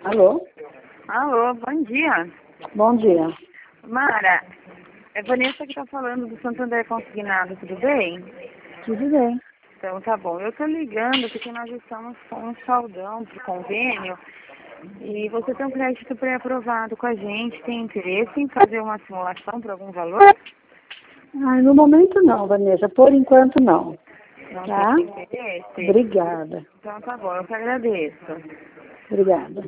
Alô? Alô, bom dia. Bom dia. Mara, é Vanessa que tá falando do Santo André Consignado, tudo bem? Tudo bem. Então tá bom. Eu tô ligando porque nós estamos com um saldão pro convênio e você tem um crédito pré-aprovado com a gente. Tem interesse em fazer uma simulação por algum valor? No momento não, Vanessa. Por enquanto não. Não Tá? tem interesse? Obrigada. Então tá bom, eu que agradeço. Obrigada.